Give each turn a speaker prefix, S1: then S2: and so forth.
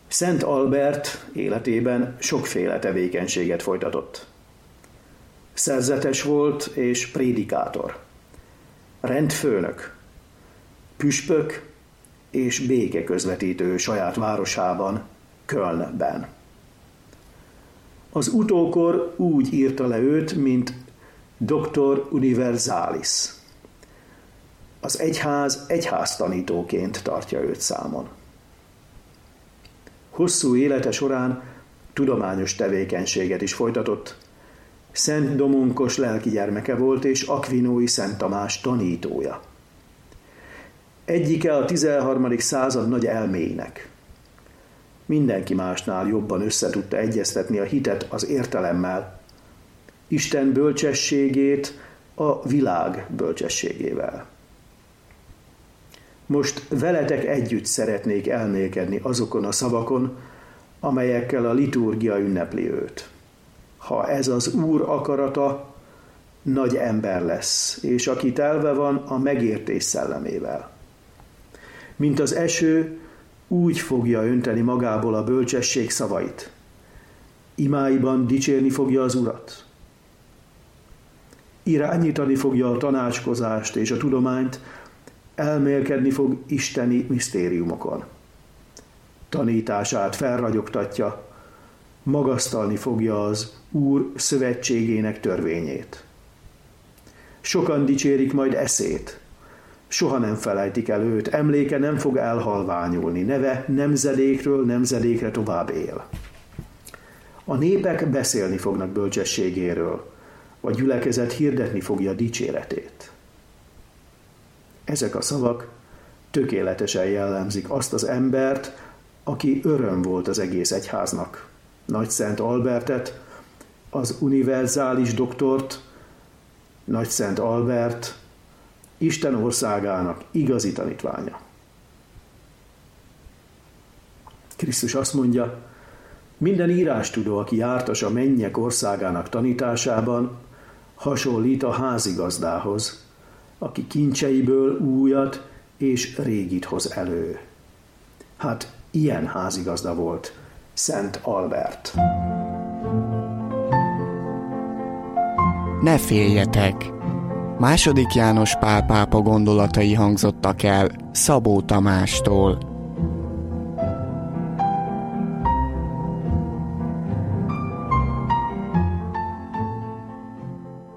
S1: Szent Albert életében sokféle tevékenységet folytatott. Szerzetes volt és prédikátor, rendfőnök, püspök és békeközvetítő saját városában, Kölnben. Az utókor úgy írta le őt, mint Doctor Universalis. Az egyház egyháztanítóként tartja őt számon. Hosszú élete során tudományos tevékenységet is folytatott. Szent Domonkos lelki gyermeke volt és Akvinói Szent Tamás tanítója. Egyike a 13. század nagy elméinek. Mindenki másnál jobban összetudta egyeztetni a hitet az értelemmel, Isten bölcsességét a világ bölcsességével. Most veletek együtt szeretnék elmélkedni azokon a szavakon, amelyekkel a liturgia ünnepli őt. Ha ez az Úr akarata, nagy ember lesz, és aki telve van a megértés szellemével. Mint az eső, úgy fogja önteni magából a bölcsesség szavait. Imáiban dicsérni fogja az Urat. Irányítani fogja a tanácskozást és a tudományt, elmélkedni fog isteni misztériumokon. Tanítását felragyogtatja, magasztalni fogja az Úr szövetségének törvényét. Sokan dicsérik majd eszét, soha nem felejtik el őt, emléke nem fog elhalványulni, neve nemzedékről nemzedékre tovább él. A népek beszélni fognak bölcsességéről, a gyülekezet hirdetni fogja dicséretét. Ezek a szavak tökéletesen jellemzik azt az embert, aki öröm volt az egész egyháznak. Nagy Szent Albertet, az univerzális doktort, Nagy Szent Albert, Isten országának igazi tanítványa. Krisztus azt mondja, minden írástudó, aki jártas a mennyek országának tanításában, hasonlít a házigazdához, aki kincseiből újat és régit hoz elő. Hát ilyen házigazda volt Szent Albert.
S2: Ne féljetek! II. János Pál pápa gondolatai hangzottak el Szabó Tamástól.